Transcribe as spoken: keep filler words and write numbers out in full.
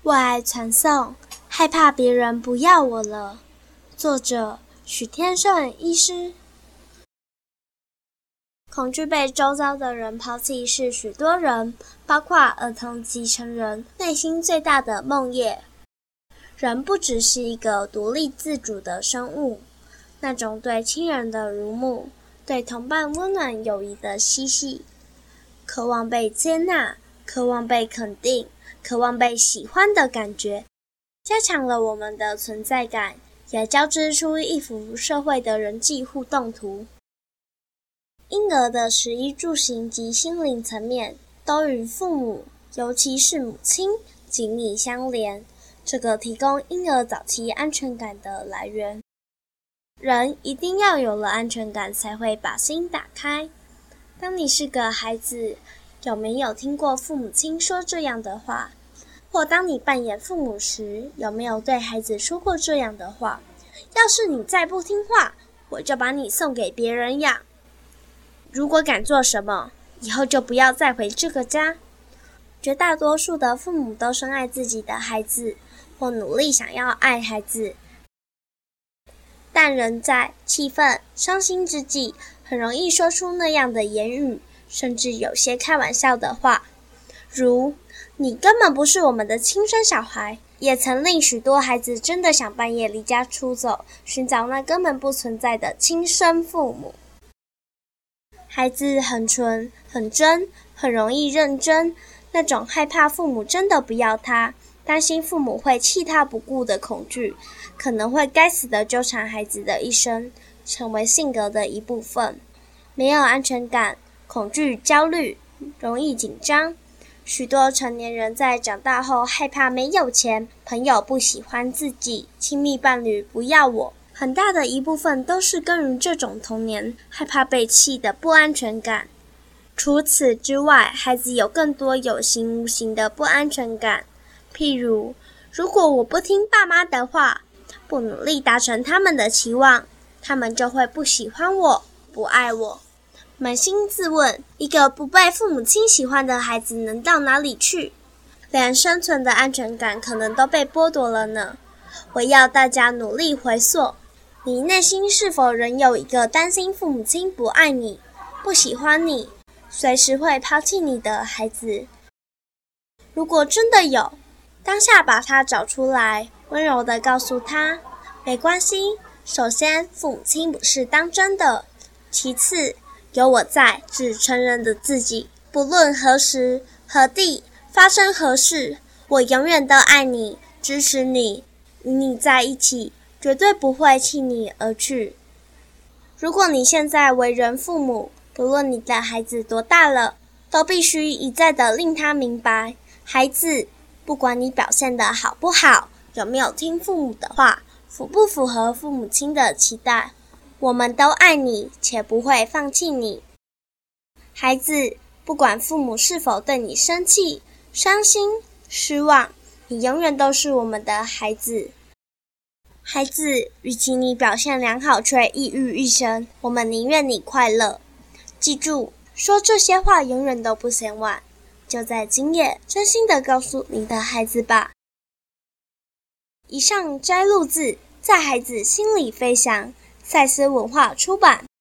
为爱传送，害怕别人不要我了。作者许天顺医师。恐惧被周遭的人抛弃是许多人，包括儿童及成人，内心最大的梦魇。人不只是一个独立自主的生物，那种对亲人的如沐，对同伴温暖友谊的嬉戏，渴望被接纳，渴望被肯定，渴望被喜欢的感觉，加强了我们的存在感，也交织出一幅社会的人际互动图。婴儿的食衣住行及心灵层面都与父母，尤其是母亲紧密相连，这个提供婴儿早期安全感的来源。人一定要有了安全感才会把心打开。当你是个孩子，有没有听过父母亲说这样的话？或当你扮演父母时，有没有对孩子说过这样的话？要是你再不听话，我就把你送给别人养。如果敢做什么，以后就不要再回这个家。绝大多数的父母都深爱自己的孩子，或努力想要爱孩子，但人在气愤、伤心之际，很容易说出那样的言语，甚至有些开玩笑的话，如你根本不是我们的亲生小孩，也曾令许多孩子真的想半夜离家出走，寻找那根本不存在的亲生父母。孩子很纯、很真，很容易认真，那种害怕父母真的不要他，担心父母会弃他不顾的恐惧，可能会该死地纠缠孩子的一生，成为性格的一部分。没有安全感，恐惧、焦虑，容易紧张。许多成年人在长大后害怕没有钱，朋友不喜欢自己，亲密伴侣不要我，很大的一部分都是根于这种童年害怕被弃的不安全感。除此之外，孩子有更多有形无形的不安全感，譬如，如果我不听爸妈的话，不努力达成他们的期望，他们就会不喜欢我，不爱我。扪心自问，一个不被父母亲喜欢的孩子能到哪里去？连生存的安全感可能都被剥夺了呢。我要大家努力回溯，你内心是否仍有一个担心父母亲不爱你、不喜欢你，随时会抛弃你的孩子？如果真的有，当下把他找出来，温柔地告诉他，没关系，首先父母亲不是当真的，其次有我在是成人的自己，不论何时何地发生何事，我永远都爱你，支持你，与你在一起，绝对不会弃你而去。如果你现在为人父母，不论你的孩子多大了，都必须一再的令他明白，孩子，不管你表现得好不好，有没有听父母的话，符不符合父母亲的期待，我们都爱你，且不会放弃你。孩子，不管父母是否对你生气、伤心、失望，你永远都是我们的孩子。孩子，与其你表现良好却抑郁一生，我们宁愿你快乐。记住，说这些话永远都不嫌晚，就在今夜真心地告诉你的孩子吧。以上摘录自《在孩子心里飞翔》，赛斯文化出版。